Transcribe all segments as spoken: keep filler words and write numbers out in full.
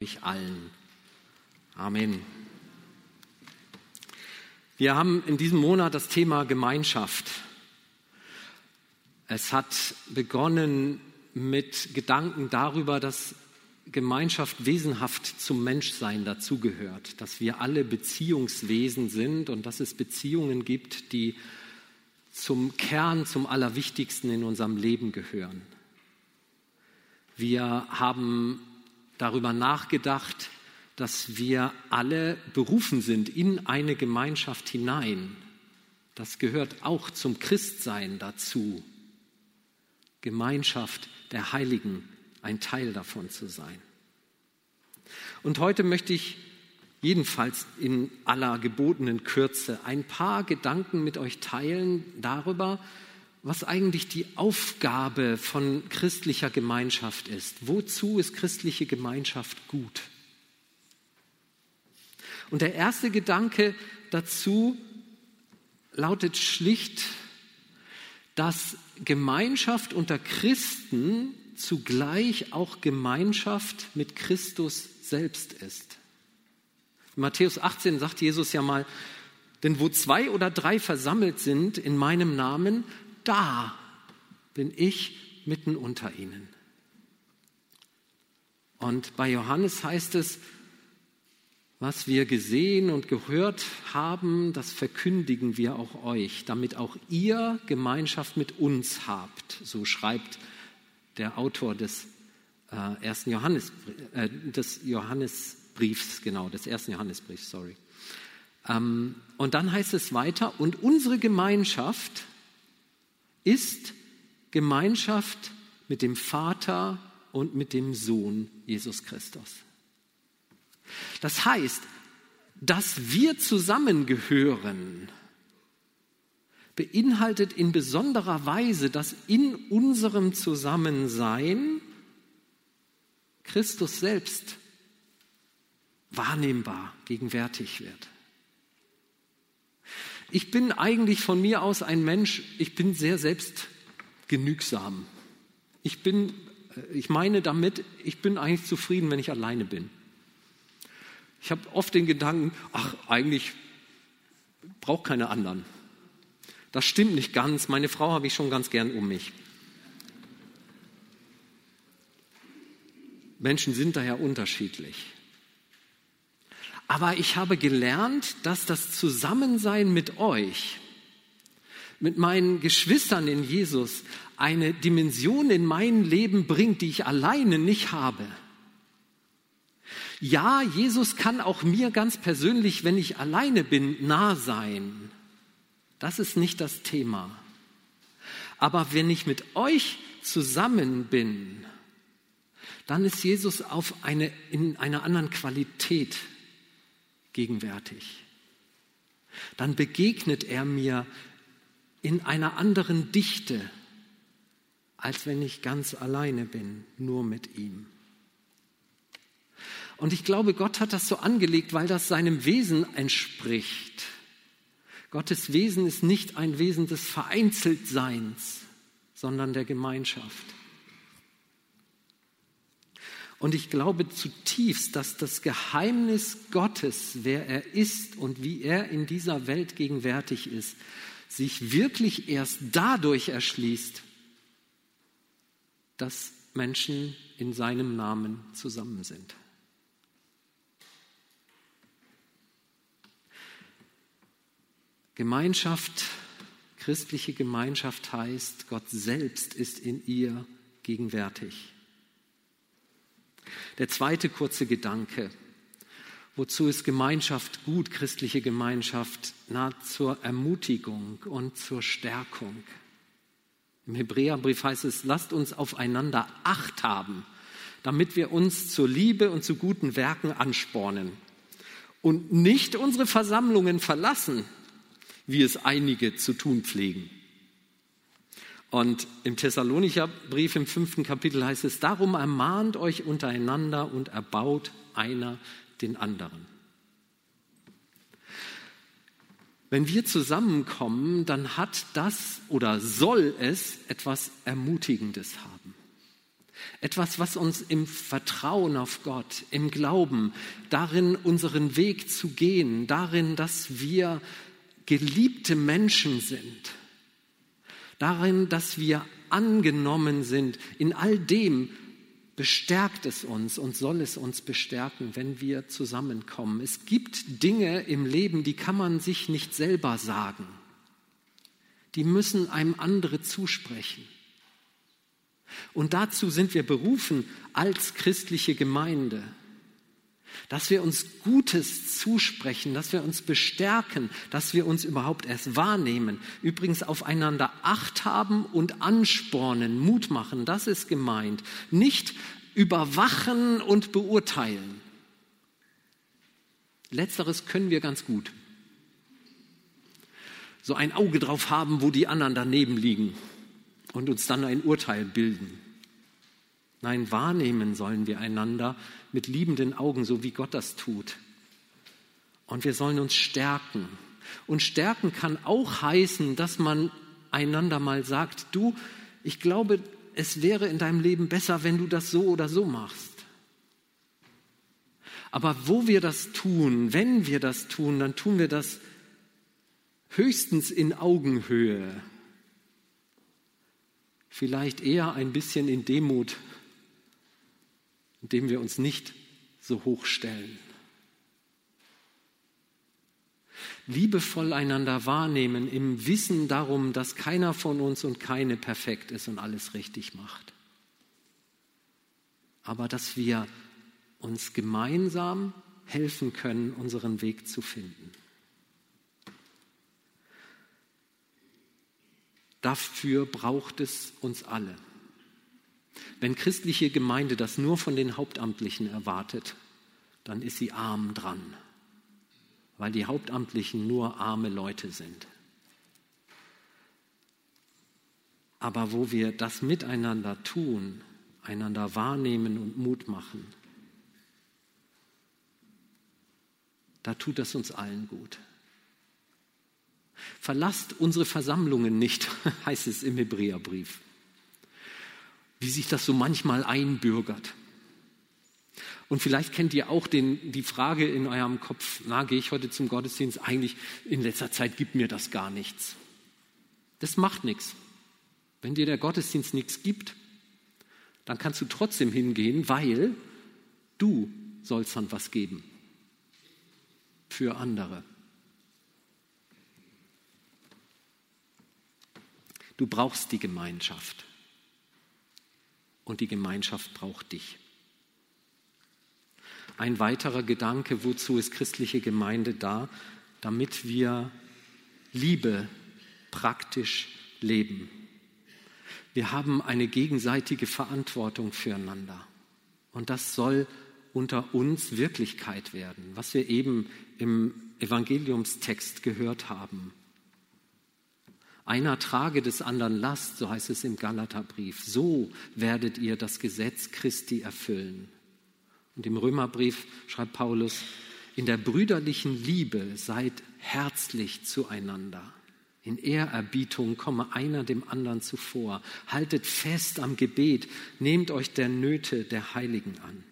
euch allen. Amen. Wir haben in diesem Monat das Thema Gemeinschaft. Es hat begonnen mit Gedanken darüber, dass Gemeinschaft wesenhaft zum Menschsein dazugehört, dass wir alle Beziehungswesen sind und dass es Beziehungen gibt, die zum Kern, zum Allerwichtigsten in unserem Leben gehören. Wir haben darüber nachgedacht, dass wir alle berufen sind in eine Gemeinschaft hinein. Das gehört auch zum Christsein dazu. Gemeinschaft der Heiligen, ein Teil davon zu sein. Und heute möchte ich jedenfalls in aller gebotenen Kürze ein paar Gedanken mit euch teilen darüber, was eigentlich die Aufgabe von christlicher Gemeinschaft ist. Wozu ist christliche Gemeinschaft gut? Und der erste Gedanke dazu lautet schlicht, dass Gemeinschaft unter Christen zugleich auch Gemeinschaft mit Christus selbst ist. In Matthäus achtzehn sagt Jesus ja mal, denn wo zwei oder drei versammelt sind in meinem Namen, da bin ich mitten unter ihnen. Und bei Johannes heißt es, was wir gesehen und gehört haben, das verkündigen wir auch euch, damit auch ihr Gemeinschaft mit uns habt. So schreibt der Autor des äh, ersten Johannes, äh, des Johannesbriefs, genau, des ersten Johannesbriefs, sorry. Ähm, und dann heißt es weiter, und unsere Gemeinschaft ist Gemeinschaft mit dem Vater und mit dem Sohn Jesus Christus. Das heißt, dass wir zusammengehören, beinhaltet in besonderer Weise, dass in unserem Zusammensein Christus selbst wahrnehmbar gegenwärtig wird. Ich bin eigentlich von mir aus ein Mensch, ich bin sehr selbstgenügsam. Ich bin, ich meine damit, ich bin eigentlich zufrieden, wenn ich alleine bin. Ich habe oft den Gedanken, ach, eigentlich brauche keine anderen. Das stimmt nicht ganz. Meine Frau habe ich schon ganz gern um mich. Menschen sind daher unterschiedlich. Aber ich habe gelernt, dass das Zusammensein mit euch, mit meinen Geschwistern in Jesus, eine Dimension in mein Leben bringt, die ich alleine nicht habe. Ja, Jesus kann auch mir ganz persönlich, wenn ich alleine bin, nah sein. Das ist nicht das Thema. Aber wenn ich mit euch zusammen bin, dann ist Jesus auf eine, in einer anderen Qualität gegenwärtig. Dann begegnet er mir in einer anderen Dichte, als wenn ich ganz alleine bin, nur mit ihm. Und ich glaube, Gott hat das so angelegt, weil das seinem Wesen entspricht. Gottes Wesen ist nicht ein Wesen des Vereinzeltseins, sondern der Gemeinschaft. Und ich glaube zutiefst, dass das Geheimnis Gottes, wer er ist und wie er in dieser Welt gegenwärtig ist, sich wirklich erst dadurch erschließt, dass Menschen in seinem Namen zusammen sind. Gemeinschaft, christliche Gemeinschaft heißt, Gott selbst ist in ihr gegenwärtig. Der zweite kurze Gedanke. Wozu ist Gemeinschaft gut, christliche Gemeinschaft? Na, zur Ermutigung und zur Stärkung. Im Hebräerbrief heißt es, lasst uns aufeinander Acht haben, damit wir uns zur Liebe und zu guten Werken anspornen und nicht unsere Versammlungen verlassen, wie es einige zu tun pflegen. Und im Thessalonicher Brief im fünften Kapitel heißt es, darum ermahnt euch untereinander und erbaut einer den anderen. Wenn wir zusammenkommen, dann hat das oder soll es etwas Ermutigendes haben. Etwas, was uns im Vertrauen auf Gott, im Glauben, darin unseren Weg zu gehen, darin, dass wir geliebte Menschen sind, darin, dass wir angenommen sind, in all dem bestärkt es uns und soll es uns bestärken, wenn wir zusammenkommen. Es gibt Dinge im Leben, die kann man sich nicht selber sagen. Die müssen einem andere zusprechen. Und dazu sind wir berufen als christliche Gemeinde, dass wir uns Gutes zusprechen, dass wir uns bestärken, dass wir uns überhaupt erst wahrnehmen. Übrigens aufeinander Acht haben und anspornen, Mut machen, das ist gemeint. Nicht überwachen und beurteilen. Letzteres können wir ganz gut. So ein Auge drauf haben, wo die anderen daneben liegen und uns dann ein Urteil bilden. Nein, wahrnehmen sollen wir einander mit liebenden Augen, so wie Gott das tut. Und wir sollen uns stärken. Und stärken kann auch heißen, dass man einander mal sagt, du, ich glaube, es wäre in deinem Leben besser, wenn du das so oder so machst. Aber wo wir das tun, wenn wir das tun, dann tun wir das höchstens in Augenhöhe. Vielleicht eher ein bisschen in Demut, indem wir uns nicht so hoch stellen. Liebevoll einander wahrnehmen im Wissen darum, dass keiner von uns und keine perfekt ist und alles richtig macht. Aber dass wir uns gemeinsam helfen können, unseren Weg zu finden. Dafür braucht es uns alle. Wenn christliche Gemeinde das nur von den Hauptamtlichen erwartet, dann ist sie arm dran, weil die Hauptamtlichen nur arme Leute sind. Aber wo wir das miteinander tun, einander wahrnehmen und Mut machen, da tut das uns allen gut. Verlasst unsere Versammlungen nicht, heißt es im Hebräerbrief. Wie sich das so manchmal einbürgert. Und vielleicht kennt ihr auch den, die Frage in eurem Kopf, na, gehe ich heute zum Gottesdienst? Eigentlich in letzter Zeit gibt mir das gar nichts. Das macht nichts. Wenn dir der Gottesdienst nichts gibt, dann kannst du trotzdem hingehen, weil du sollst dann was geben für andere. Du brauchst die Gemeinschaft und die Gemeinschaft braucht dich. Ein weiterer Gedanke, wozu ist christliche Gemeinde da? Damit wir Liebe praktisch leben. Wir haben eine gegenseitige Verantwortung füreinander und das soll unter uns Wirklichkeit werden, was wir eben im Evangeliumstext gehört haben. Einer trage des anderen Last, so heißt es im Galaterbrief. So werdet ihr das Gesetz Christi erfüllen. Und im Römerbrief schreibt Paulus, in der brüderlichen Liebe seid herzlich zueinander. In Ehrerbietung komme einer dem anderen zuvor. Haltet fest am Gebet, nehmt euch der Nöte der Heiligen an.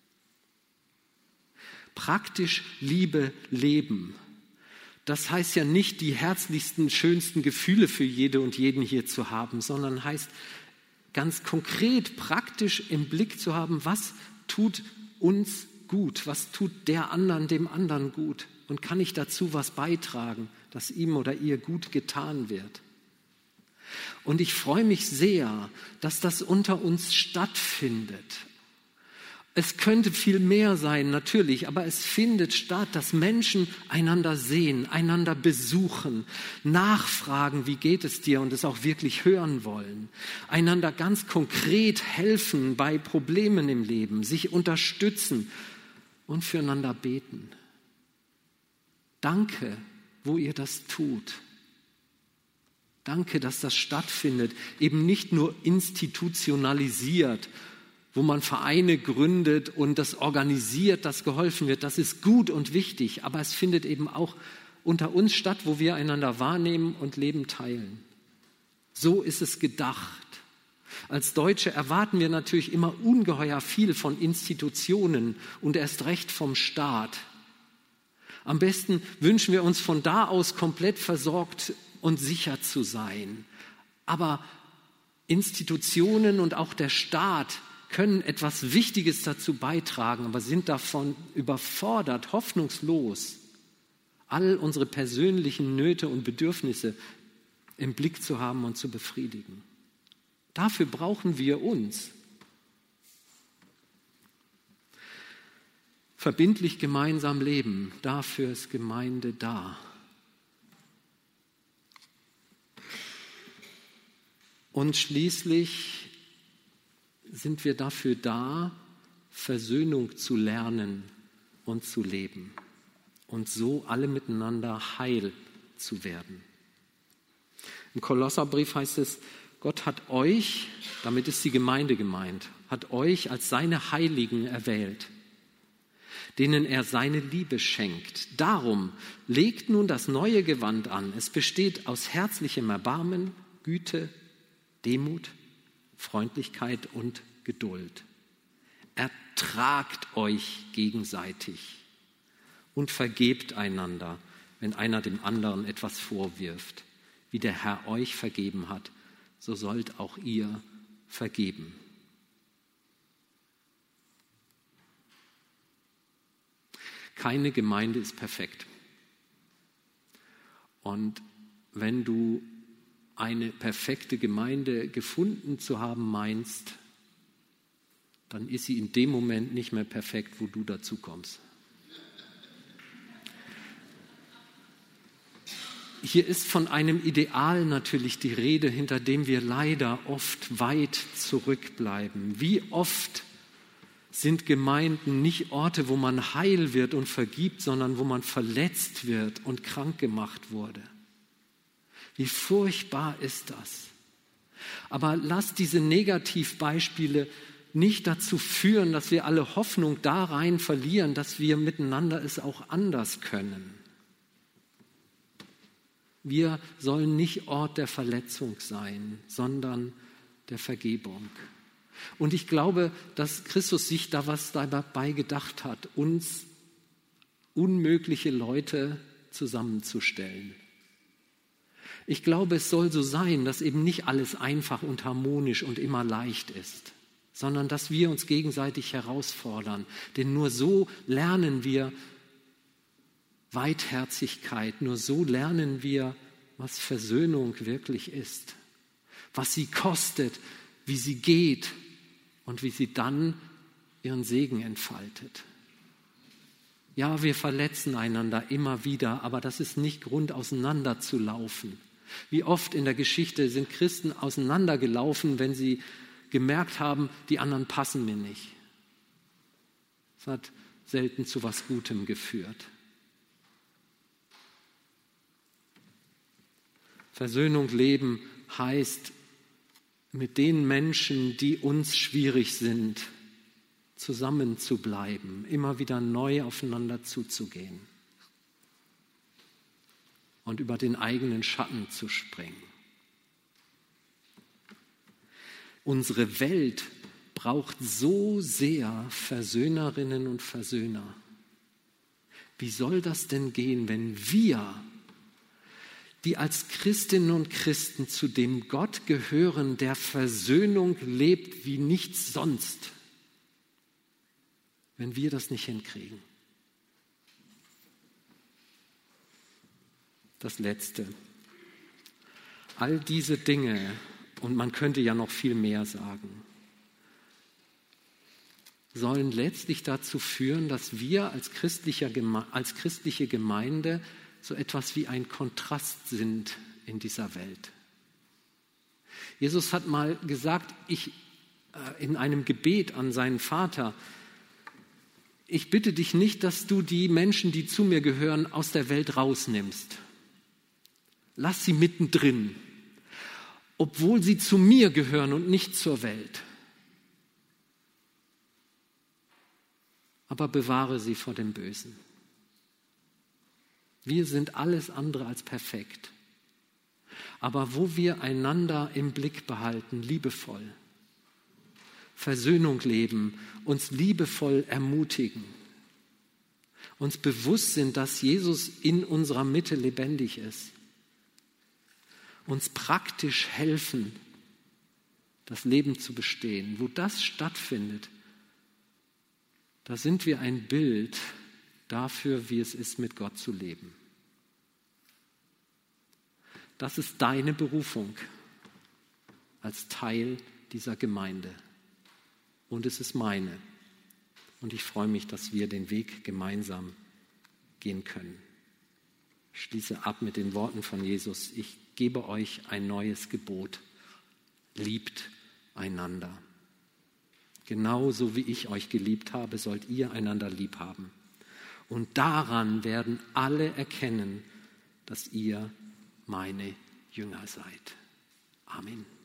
Praktisch Liebe leben. Das heißt ja nicht, die herzlichsten, schönsten Gefühle für jede und jeden hier zu haben, sondern heißt ganz konkret, praktisch im Blick zu haben, was tut uns gut, was tut der anderen dem anderen gut und kann ich dazu was beitragen, dass ihm oder ihr gut getan wird. Und ich freue mich sehr, dass das unter uns stattfindet. Es könnte viel mehr sein, natürlich, aber es findet statt, dass Menschen einander sehen, einander besuchen, nachfragen, wie geht es dir und es auch wirklich hören wollen, einander ganz konkret helfen bei Problemen im Leben, sich unterstützen und füreinander beten. Danke, wo ihr das tut. Danke, dass das stattfindet, eben nicht nur institutionalisiert, wo man Vereine gründet und das organisiert, dass geholfen wird. Das ist gut und wichtig, aber es findet eben auch unter uns statt, wo wir einander wahrnehmen und Leben teilen. So ist es gedacht. Als Deutsche erwarten wir natürlich immer ungeheuer viel von Institutionen und erst recht vom Staat. Am besten wünschen wir uns von da aus komplett versorgt und sicher zu sein. Aber Institutionen und auch der Staat können etwas Wichtiges dazu beitragen, aber sind davon überfordert, hoffnungslos, all unsere persönlichen Nöte und Bedürfnisse im Blick zu haben und zu befriedigen. Dafür brauchen wir uns. Verbindlich gemeinsam leben, dafür ist Gemeinde da. Und schließlich sind wir dafür da, Versöhnung zu lernen und zu leben und so alle miteinander heil zu werden. Im Kolosserbrief heißt es, Gott hat euch, damit ist die Gemeinde gemeint, hat euch als seine Heiligen erwählt, denen er seine Liebe schenkt. Darum legt nun das neue Gewand an. Es besteht aus herzlichem Erbarmen, Güte, Demut, Freundlichkeit und Geduld. Ertragt euch gegenseitig und vergebt einander, wenn einer dem anderen etwas vorwirft. Wie der Herr euch vergeben hat, so sollt auch ihr vergeben. Keine Gemeinde ist perfekt. Und wenn du eine perfekte Gemeinde gefunden zu haben meinst, dann ist sie in dem Moment nicht mehr perfekt, wo du dazu kommst. Hier ist von einem Ideal natürlich die Rede, hinter dem wir leider oft weit zurückbleiben. Wie oft sind Gemeinden nicht Orte, wo man heil wird und vergibt, sondern wo man verletzt wird und krank gemacht wurde. Wie furchtbar ist das? Aber lass diese Negativbeispiele nicht dazu führen, dass wir alle Hoffnung da rein verlieren, dass wir miteinander es auch anders können. Wir sollen nicht Ort der Verletzung sein, sondern der Vergebung. Und ich glaube, dass Christus sich da was dabei gedacht hat, uns unmögliche Leute zusammenzustellen. Ich glaube, es soll so sein, dass eben nicht alles einfach und harmonisch und immer leicht ist, sondern dass wir uns gegenseitig herausfordern. Denn nur so lernen wir Weitherzigkeit, nur so lernen wir, was Versöhnung wirklich ist, was sie kostet, wie sie geht und wie sie dann ihren Segen entfaltet. Ja, wir verletzen einander immer wieder, aber das ist nicht Grund, auseinanderzulaufen. Wie oft in der Geschichte sind Christen auseinandergelaufen, wenn sie gemerkt haben, die anderen passen mir nicht. Das hat selten zu was Gutem geführt. Versöhnung leben heißt, mit den Menschen, die uns schwierig sind, zusammen zu bleiben, immer wieder neu aufeinander zuzugehen und über den eigenen Schatten zu springen. Unsere Welt braucht so sehr Versöhnerinnen und Versöhner. Wie soll das denn gehen, wenn wir, die als Christinnen und Christen zu dem Gott gehören, der Versöhnung lebt wie nichts sonst, wenn wir das nicht hinkriegen? Das Letzte. All diese Dinge, und man könnte ja noch viel mehr sagen, sollen letztlich dazu führen, dass wir als, christlicher Geme- als christliche Gemeinde so etwas wie ein Kontrast sind in dieser Welt. Jesus hat mal gesagt, ich, äh, in einem Gebet an seinen Vater, ich bitte dich nicht, dass du die Menschen, die zu mir gehören, aus der Welt rausnimmst. Lass sie mittendrin, obwohl sie zu mir gehören und nicht zur Welt. Aber bewahre sie vor dem Bösen. Wir sind alles andere als perfekt. Aber wo wir einander im Blick behalten, liebevoll, Versöhnung leben, uns liebevoll ermutigen, uns bewusst sind, dass Jesus in unserer Mitte lebendig ist, uns praktisch helfen, das Leben zu bestehen. Wo das stattfindet, da sind wir ein Bild dafür, wie es ist, mit Gott zu leben. Das ist deine Berufung als Teil dieser Gemeinde. Und es ist meine. Und ich freue mich, dass wir den Weg gemeinsam gehen können. Ich schließe ab mit den Worten von Jesus. Ich gebe euch ein neues Gebot. Liebt einander. Genauso wie ich euch geliebt habe, sollt ihr einander lieb haben. Und daran werden alle erkennen, dass ihr meine Jünger seid. Amen.